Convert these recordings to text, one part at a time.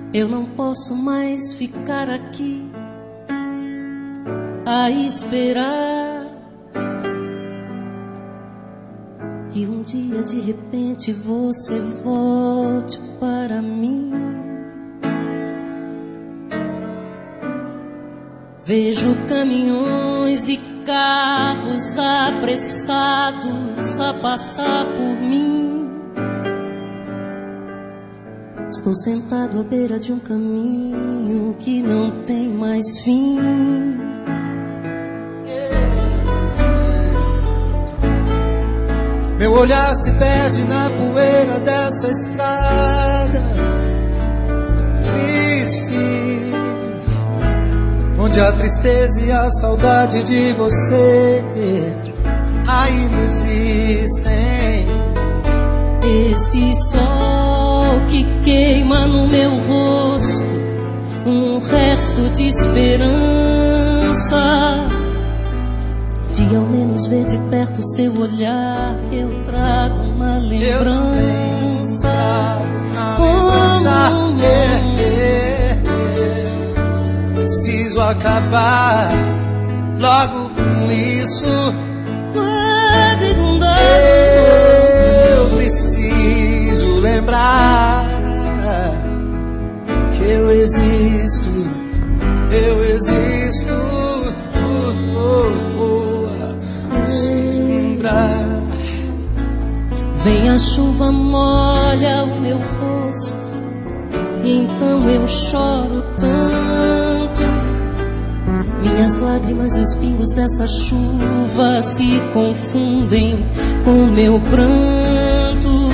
Eu não posso mais ficar aqui a esperar que um dia de repente você volte para mim. Vejo caminhões e carros apressados a passar por mim. Estou sentado à beira de um caminho que não tem mais fim. Meu olhar se perde na poeira dessa estrada triste, onde a tristeza e a saudade de você ainda existem. Esse sol que queima no meu rosto, um resto de esperança, de ao menos ver de perto o seu olhar, que eu trago uma lembrança. Preciso acabar logo com isso. Eu preciso lembrar que eu existo. Eu existo. Preciso lembrar. Vem a chuva, molha o meu rosto, então eu choro tanto. Minhas lágrimas e os pingos dessa chuva se confundem com meu pranto.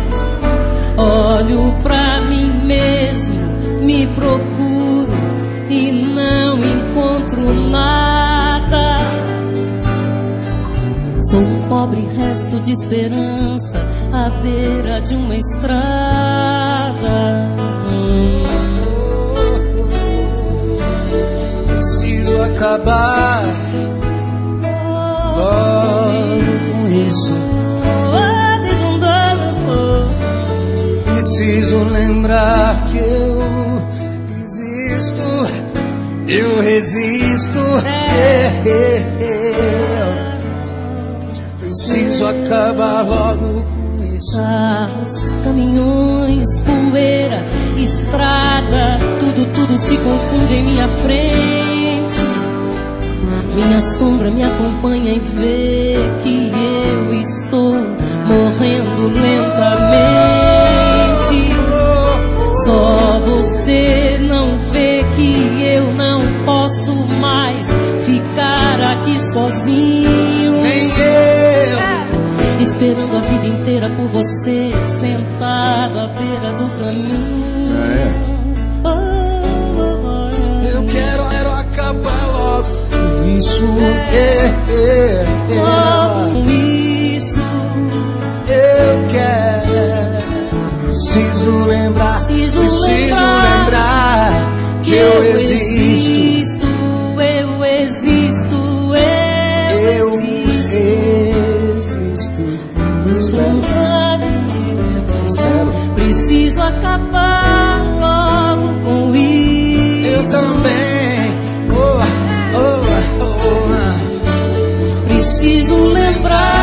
Olho pra mim mesmo, me procuro e não encontro nada. Sou um pobre resto de esperança à beira de uma estrada. Preciso acabar logo com isso. Preciso lembrar que eu existo. Eu resisto. Preciso acabar logo com isso. Carros, caminhões, poeira, estrada, tudo se confunde em minha frente. Minha sombra me acompanha e vê que eu estou morrendo lentamente. Só você não vê que eu não posso mais ficar aqui sozinho. Nem eu. Esperando a vida inteira por você, sentado à beira do caminho. Eu quero acabar logo com isso. Logo com isso. Eu quero. Preciso lembrar. Preciso lembrar que eu existo. Eu existo. Espero. Preciso acabar logo com isso. Eu também. Preciso lembrar.